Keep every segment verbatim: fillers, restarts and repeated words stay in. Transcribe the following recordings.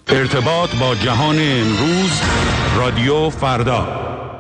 ارتباط با جهان امروز، رادیو فردا.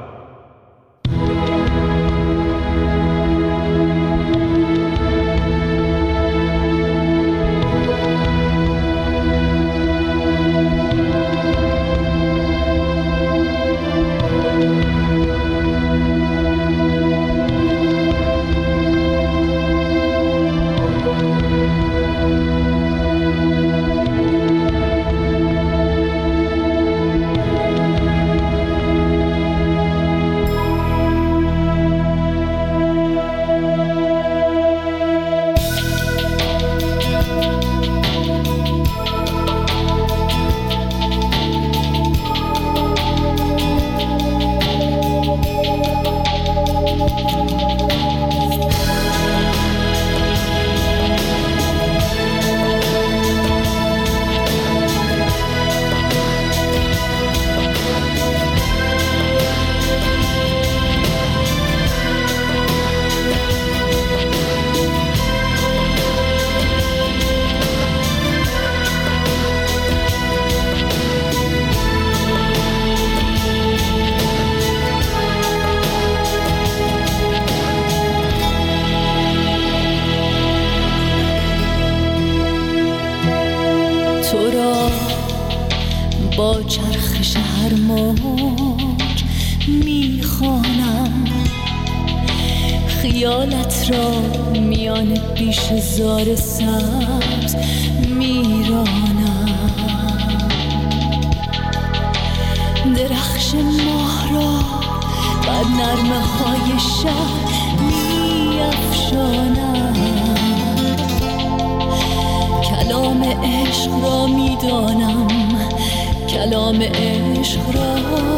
با چرخش هر موج میخوانم، خیالت را میان بیش زار سبز میرانم، درخش ماه را بر نرمه های شب میافشانم، کلام عشق را میدانم، کلام عشق را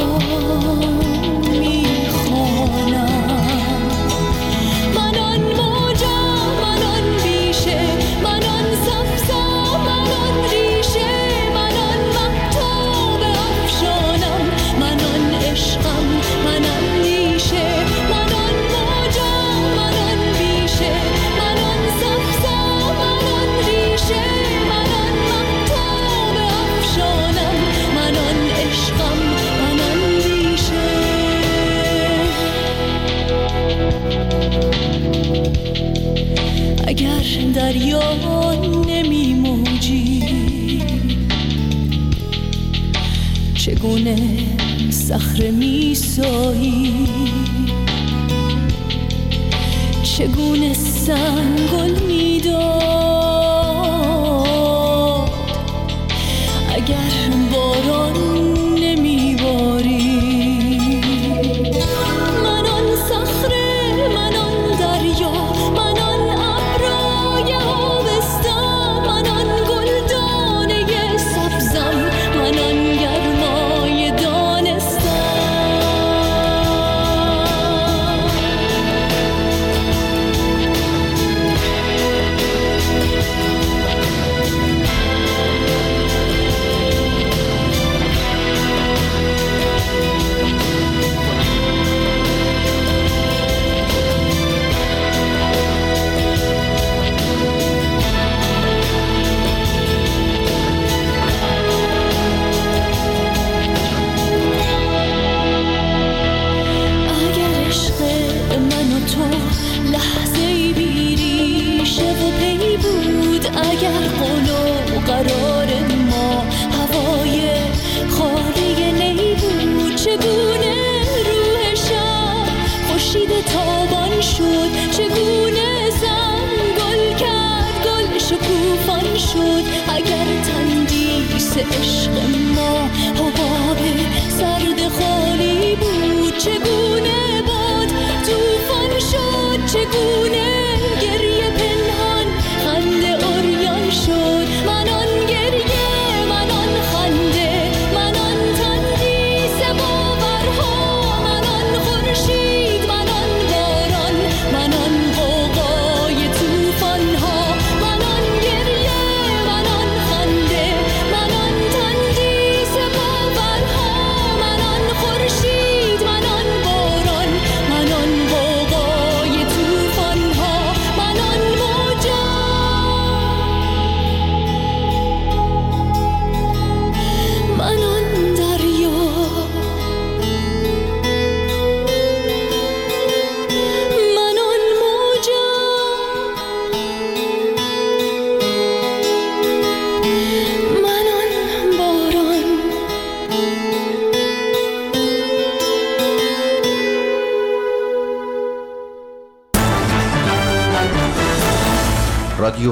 میخوانم. من آن موجم، من آن بیشه، من آن سبزم، من آن ریشه، من آن مهتاب افشانم، من آن عشقم، من آن نیشه، من آن موجم، من آن بیشه، من آن سبزم، من آن ریشه، من آن مهتاب افشانم، من آن عشقم، من آن ریشه. اگر دریا نمی موجی، چگونه صخره می سایی، چگونه سنگل می داد اگر باران نمی باری. من آن صخره، من آن دریا، من آن ابرای آبستان، من آن گلدانه سبزم، من آن گرمای دانستان. اگر عشق من و تو لحظه‌ای بی ریشه و پی بود، اگر قول و قرار ما هوای خالی نی بود، چگونه روح شب خورشید تابان شد، چگونه زنگل کرد گل شکوفان شد. اگر تندیس عشق ما حباب سرد خالی بود، چگونه باد طوفان شد، چگونه گریه پنهان خنده عریان شد. من آن گریه، من آن خنده، من آن تندیس باورها، من آن خورشید، من آن باران، من آن غوغای طوفانها. من آن گریه، من آن خنده، من آن تندیس باورها، من آن خورشید، من آن باران،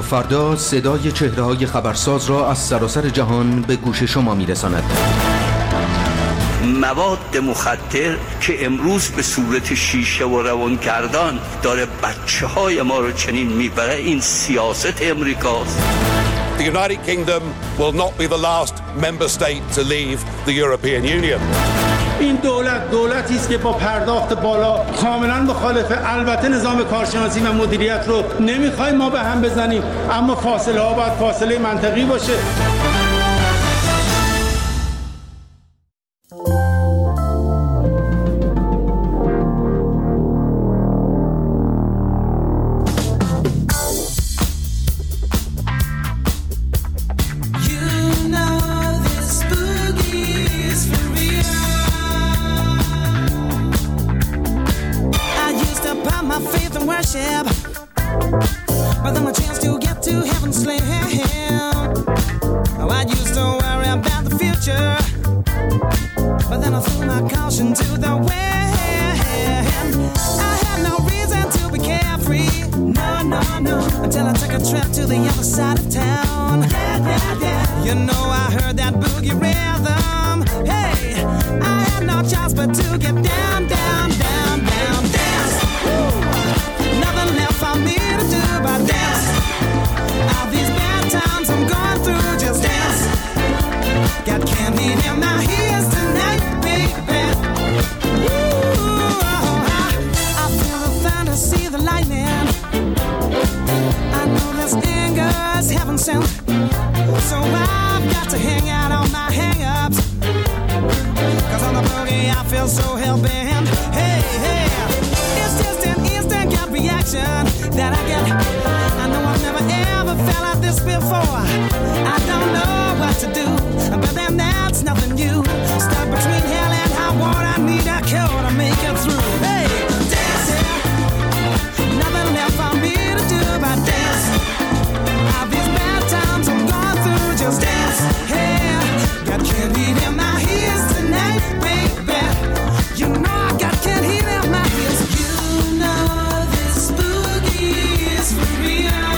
فردا صدای چهره‌های خبرساز را از سراسر جهان به گوش شما می‌رساند. مواد مخدر که امروز به صورت شیشه و روانگردان داره بچه‌های ما رو چنین میبره، این سیاست امریکاست. The United Kingdom will not be the last member state to leave the European Union. این دولت دولتی است که با پرداخت بالا کاملا مخالفه. البته نظام کارشناسی و مدیریت رو نمیخوایم ما به هم بزنیم، اما فاصله ها باید فاصله منطقی باشه. But then my chance to get to heaven slam. Oh, I used to worry about the future, but then I threw my caution to the wind. I had no reason to be carefree, no, no, no, until I took a trip to the other side of town. Yeah, yeah, yeah. You know I heard that boogie rhythm. Hey, I had no choice but to get down, down, down, down, dance. Woo. Nothing left for me to do but dance. All these bad times I'm going through, just dance. Got candy in my ears tonight, baby. Ooh, I, I feel the thunder, see the lightning. I know this anger's heaven sent, so I've got to hang out on my hang-ups. Cause on the boogie I feel so hell-bent. Hey, hey, it's just an instant gut reaction that I get. I know I've never ever felt like this before. I don't know what to do, but then that's nothing new. Stuck between hell and high water, I need a cure to make it through. Hey, dance, yeah. Nothing left for me to do but dance. All these bad times I'm going through, just dance. Hey, got candy in my ears tonight, baby. You know I got candy in my ears. You know this boogie is for real.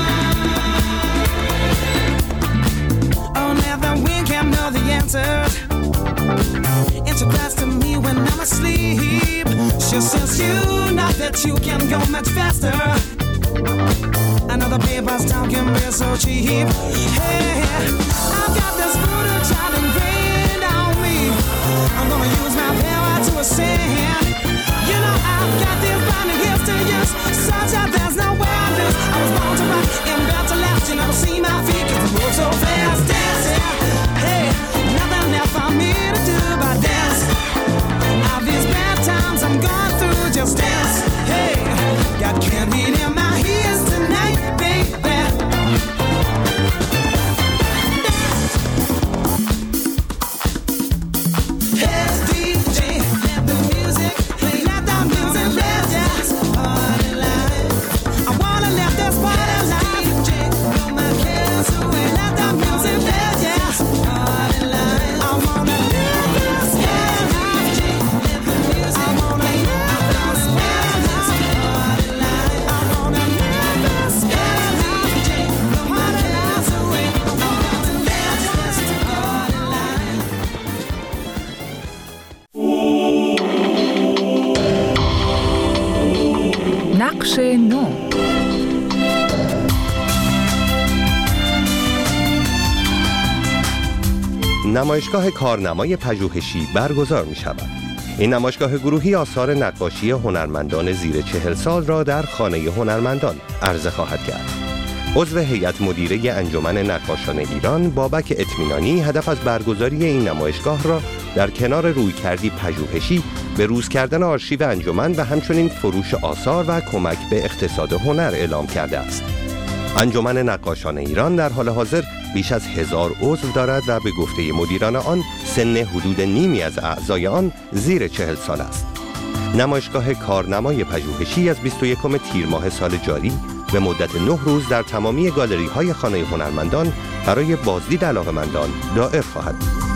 Oh, never we can know the answers. It's a class to me when I'm asleep. She says you know that you can go much faster. I know the papers talk can be so cheap. Hey, I've got this voodoo child ingrained on me. I'm gonna use my power to ascend. You know I've got these blinding gifts to use, such that there's no way I lose. I was born to rock and built to last. You never see my feet 'cause I move so fast. Dance, yeah. Hey, nothing left for me to do but dance. All these bad times I'm going through, just dance. Hey, got candy in my ears tonight, baby. Hey, D J, let the music play, let the music play, just party life. I wanna let this party life, D J, blow my cares away, let the music play, just party life. I wanna live this kind of life, D J, let the music I wanna live this kind of party life. I wanna live this kind of life, D J, blow my cares away. I wanna live this party life. نقش نو. نمایشگاه کارنمای پژوهشی برگزار می شود. این نمایشگاه گروهی آثار نقاشی هنرمندان زیر چهل سال را در خانه هنرمندان عرضه خواهد کرد. عضو هیئت مدیره انجمن نقاشان ایران بابک اطمینانی هدف از برگزاری این نمایشگاه را در کنار رویکردی پژوهشی به روز کردن آرشیو انجمن و همچنین فروش آثار و کمک به اقتصاد هنر اعلام کرده است. انجمن نقاشان ایران در حال حاضر بیش از هزار عضو دارد و به گفته مدیران آن سن حدود نیمی از اعضای آن زیر چهل سال است. نمایشگاه کارنمای پژوهشی از بیست و یکم تیر ماه سال جاری به مدت نه روز در تمامی گالری های خانه هنرمندان برای بازدید علاقه‌مندان دائر خواهد بود.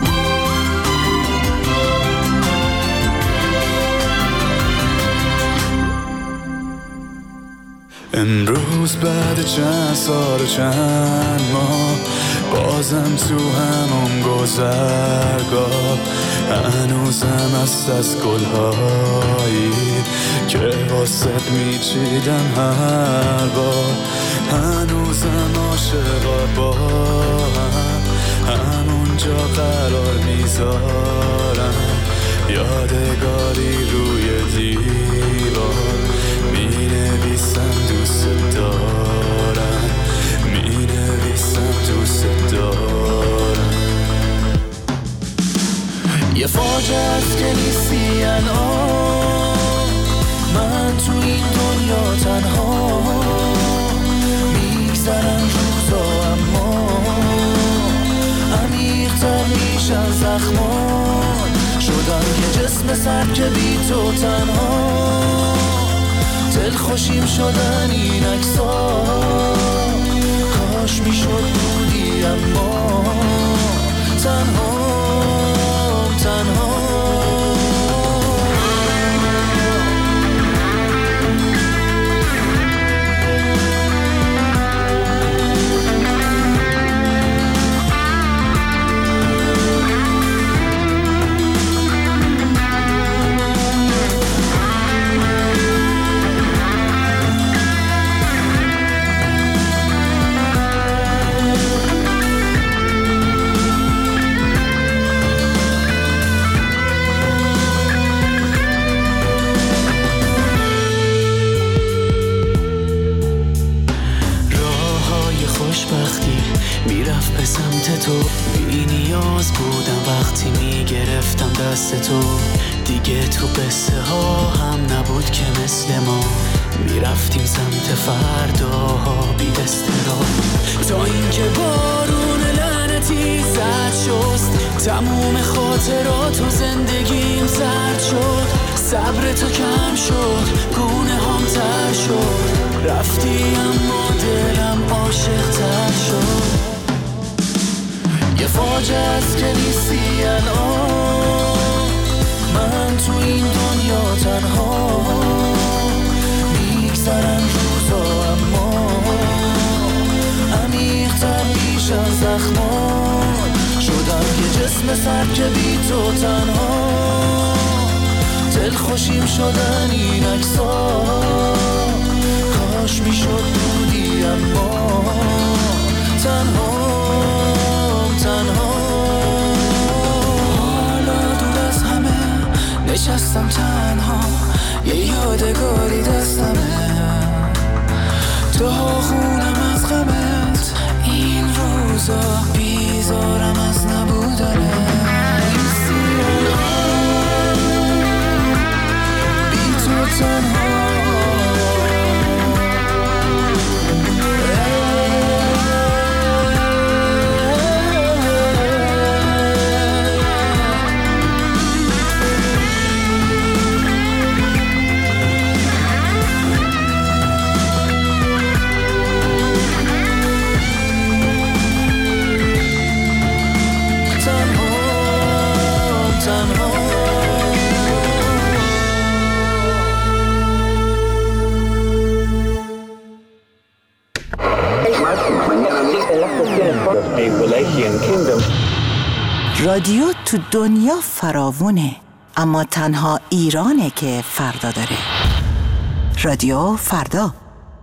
امروز بعد چند سال و چند ماه بازم تو همون گذرگاه هنوزم هست از گلهایی که واسط میچیدم هر بار هنوزم عاشقا با هم همونجا قرار میذارم یادگاری روی دیوار مینویسم دوست دارم مینویسم دوست دارم یه فاجعه است که نیستی الان من تو این دنیا تنها میگذرن روزا اما عمیق‌تر میشن زخمان شدم یه جسم سر که بی تو تنها دل خوشیم شدن این عکس‌ها کاش میشد بودی اما تنها تنها میرفت به سمت تو بی نیاز بودم وقتی میگرفتم دست تو دیگه تو قصه ها هم نبود که مثل ما میرفتیم سمت فرداها بی استراحت تا اینکه بارون لعنتی زد شست تموم خاطرات و زندگیم زرد شد صبر تو کم شد گونه هم تر شد رفتی اما دلم عاشق تر شد یه فاجعه است که نیستی الان من تو این دنیا تنها میگذرن روزا اما عمیق‌تر میشن زخمان شدم یه جسم سر که بی تو تنها دل خوشیم شدن این عکس‌ها کاش میشد بودی اما تنها تنها حالا دور از همه نشستم تنها یه یادگاری دستمه داغونم از غمت این روزا بیزارم از نبودنه بی تو تنها رادیو تو دنیا فراوونه اما تنها ایرانه که فردا داره. رادیو فردا.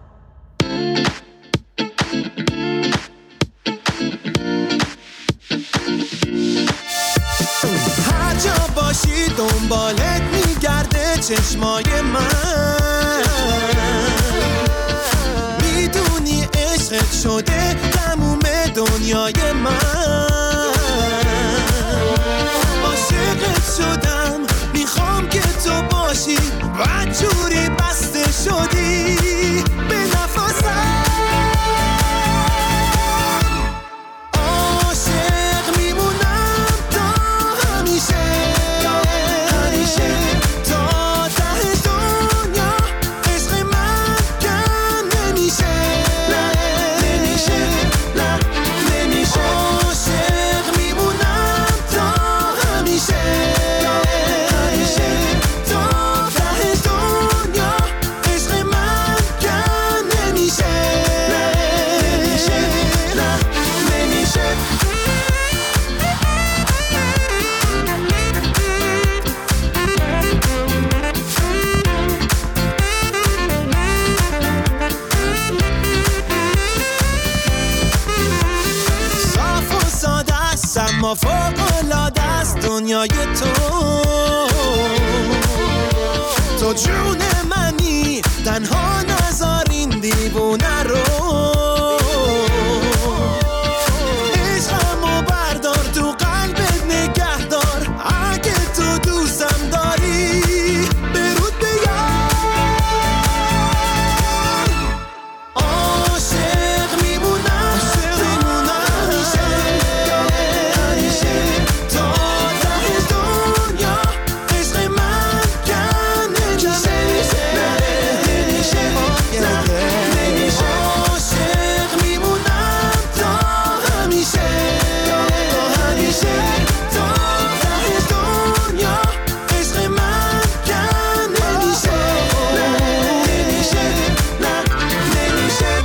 هر جا باشی دنبالت میگرده چشمای من میدونی عشقت شده تموم دنیای من شدم میخوام که تو باشی و جوری بسته شدی به نفسم عاشق میمونم تا همیشه همیشه تا ته دنیا اما فوق‌العاده است دنیای تو. تو جون منی تنها نذار این دیوونه رو. عشقمو بردار تو قلبت نگه دار. اگه تو دوستم داری برود بیار. عاشق میمونم میمونم همیشه همیشه تا ته دنیا. عشق من کم نمیشه نمیشه نمیشه. عاشق میمونم تا همیشه تا همیشه تا ته دنیا. عشق من کم نمیشه نمیشه نمیشه.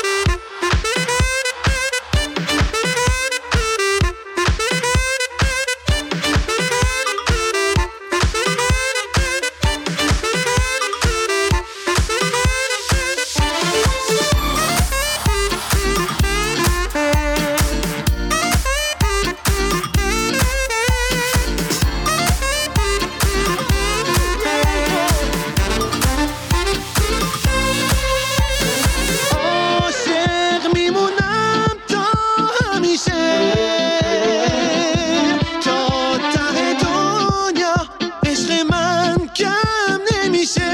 عاشق میمونم تا همیشه تا ته دنیا. عشق من کم نمیشه.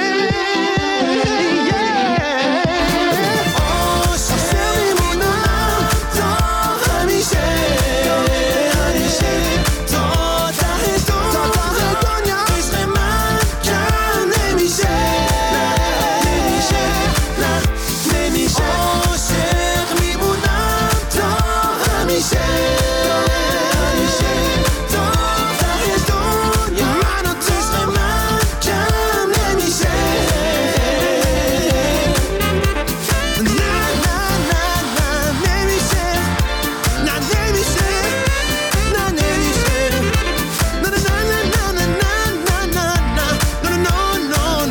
عاشق میمونم تا همیشه همیشه تا ته دنیا. عشق من کم نمیشه نمیشه نمیشه. عاشق میمونم تا همیشه همیشه تا ته دنیا. من و تو. عشق من کم نمیشه. نه نه نه نه نمیشه نه نمیشه نه نمیشه نه نه نه نه نه نه نه نه نه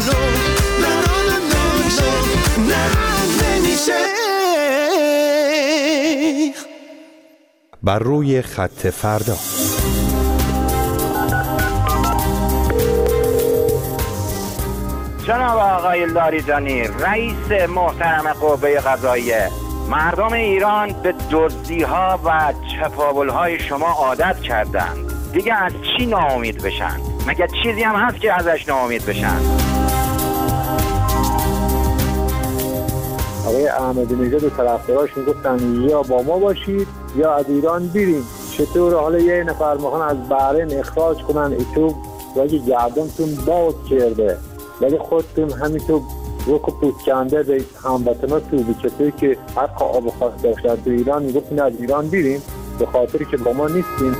نه نه نمیشه. بر روی خط فردا. جناب آقای لاریجانی، رئیس محترم قوه قضاییه، مردم ایران به دزدی‌ها و چپاول‌های شما عادت کردند. دیگه از چی ناامید بشن؟ مگه چیزی هم هست که ازش ناامید بشن؟ آقای احمدی نژاد و طرفداراش میگفتن یا با ما باشید یا از ایران بریم. چطور حالا یه نفر میخوان از بحرین اخراج کنن ایتو و اگه گردنتون باز کرده ولی خودتون همینطور روک و پوست کنده به هموطناتون به کسایی که حق آب و خاص داشتن تو ایران میگفتن از ایران بریم به خاطری که با ما نیستیم.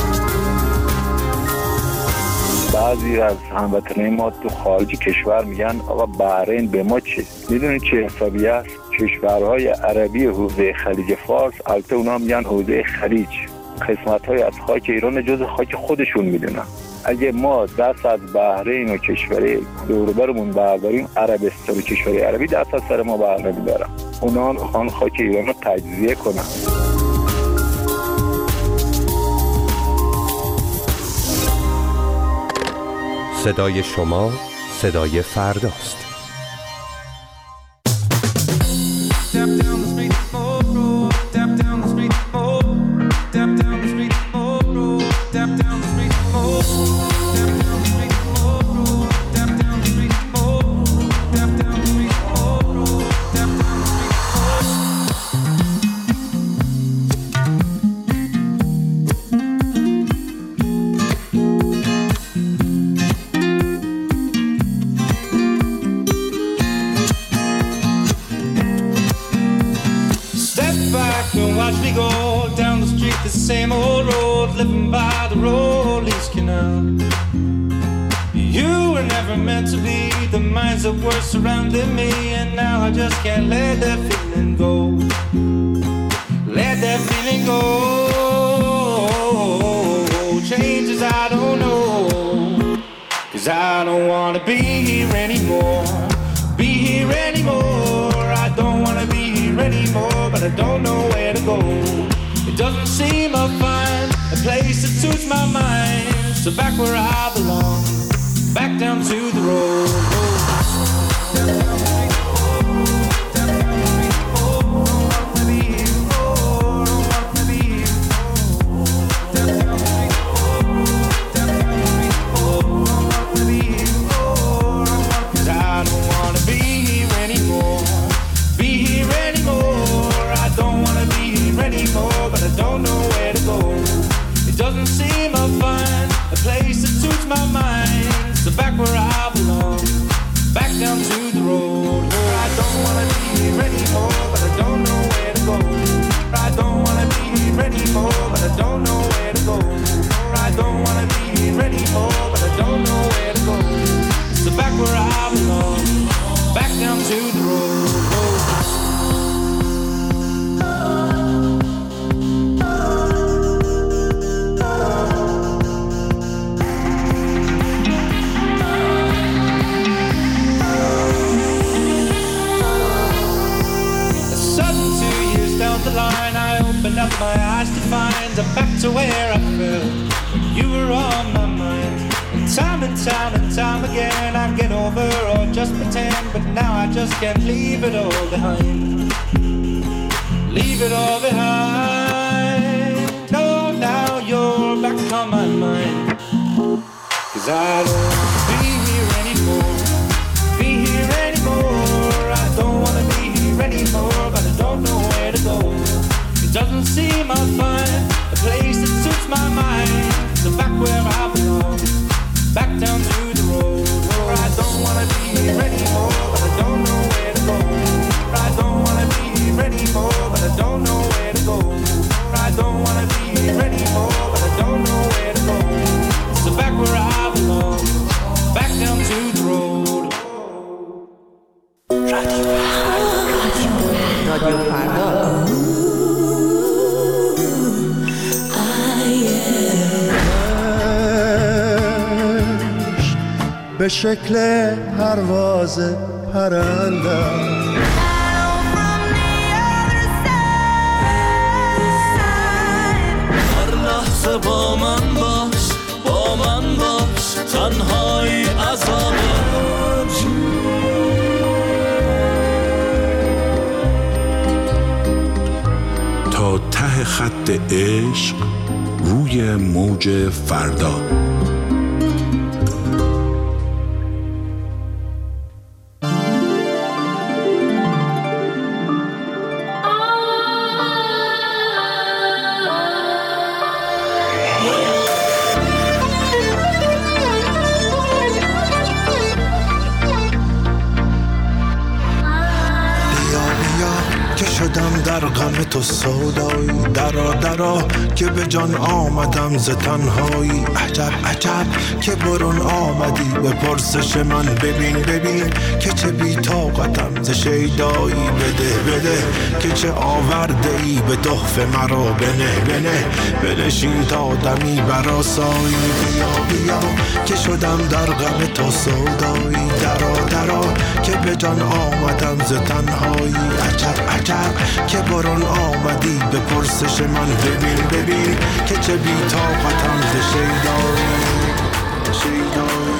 بعضی از هموطنای ما تو خارج کشور میگن آقا بحرین به ما چه؟ میدونید چه حسابی است؟ کشورهای عربی حوزه خلیج فارس، البته اونا میگن حوزه خلیج، قسمت‌های از خاک ایران جز خاک خودشون میدونن. اگه ما دست از بحرین و کشور دور و برمون برداریم، عربستان و کشور عربی دست از سر ما بر نمیدارن. اونا میخوان خاک ایران رو تجزیه کنن. صدای شما صدای فرداست. Watch me go down the street, the same old road, living by the Rollies Canal. You were never meant to be the minds that were surrounding me, and now I just can't let that feeling go. Let that feeling go. Changes I don't know, 'cause I don't wanna be here anymore. Be here anymore. I don't wanna be here anymore, but I don't know where to go. It doesn't seem I find a place suits my mind. So back where I belong, back down to the road. Can't leave it all behind. Leave it all behind. No, now you're back on my mind. Cause I don't wanna be here anymore. Be here anymore. I don't wanna be here anymore. But I don't know where to go. It doesn't seem I'll find a place that suits my mind. So back where I belong, back down to the road. I don't wanna be here anymore. But I don't know where to go. I don't wanna be here anymore, but I don't know where to go. I don't wanna be here anymore, but I don't know where to go. So back where I belong, back down to the road. رادیو فردا. به شکل پرواز پرنده با من باش، با من باش، تنهایی عذابه. تا ته خط عشق روی موج فردا. در غم تو سودایی، درا درا که به جان آمدم ز تنهایی. عجب عجب که برون آمدی به پرسش من. ببین ببین که چه بی طاقتم ز شیدایی. بده بده که چه آورده ای به تحفه مرا. بنه بنه بنشین تا دمی برآسایی. بیا بیا که شدم در غم تو سودایی، درا درا که به جان آمدم ز تنهایی. عجب عجب که برون آمدی به پرسش من. ببین ببین که چه بی طاقتم ز شیدایی. شیدایی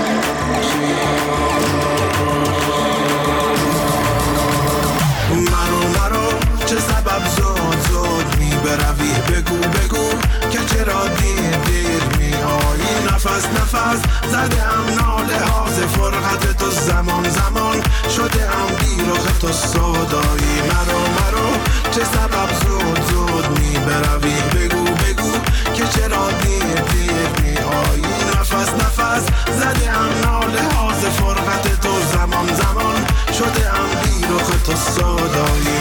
مرو مرو چه سبب زود زود می بروی. بگو بگو که چرا دیر دیر می آیی. نفس نفس زده ام ناله ها ز فرقت تو. زمان زمان شده ام بیرخ تو سودایی. مرو مرو چه سبب زود زود می بروی. بگو بگو که چرا دیر دیر می آیی. نفس نفس زده ام ناله ها ز فرقت تو. زمان زمان شده ام بیرخ تو سودایی.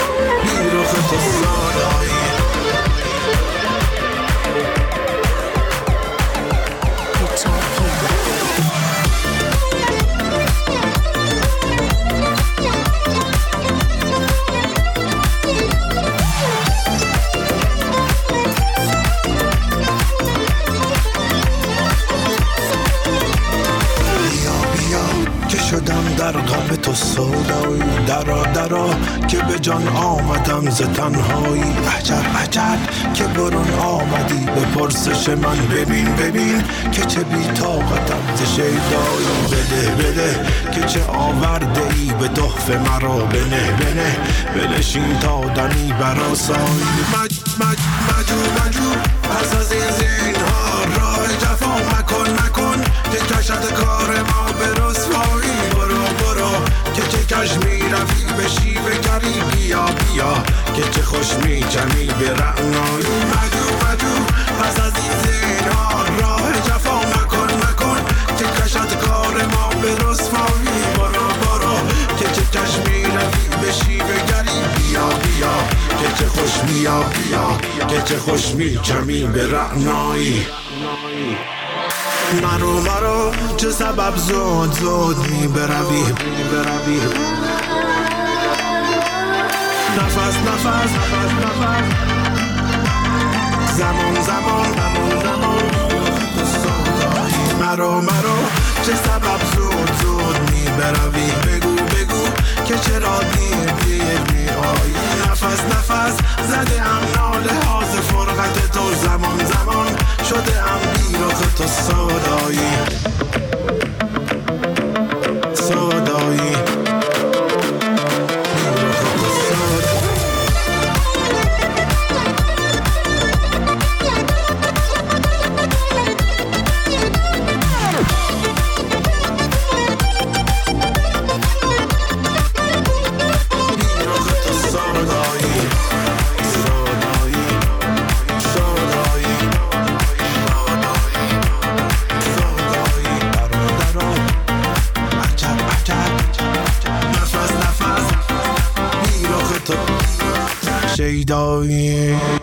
بیرخ تو سودایی. تو سودایی، درا درا که به جان آمدم ز تنهایی. عجب عجب که برون آمدی به پرسش من، ببین ببین که چه بی طاقتم ز شیدایی. بده بده که چه آورده ای به تحفه مرا، بنه بنه بنشین تا دمی براسایی. مج مج مجو مجو پس از این زینها راه جفا مکن مکن که کشد کار ما به رسوایی. برو برو که چه کش می رفی به شیوه گری، بیا بیا که چه خوش می جمی به رعنایی. مجو مجو پس از این زینها راه جفا مکن مکن که کشد کار ما به رسوایی. برو برو که چه کش می رفی به شیوه گری، بیا بیا که چه خوش میا بیا که چه خوش می جمی به رعنایی. مرو مرو چه سبب زود زود می بروی بروی. نفس نفس نفس نفس زمان زمان زمان زمان مرو مرو چه سبب زود زود می بروی. بگو بگو که چرا دیر دیر می آیی. نفس نفس زده ام ناله ها ز فرقت تو، زمان زمان شده ام بیرخ تو سودایی سودایی. شیدایی.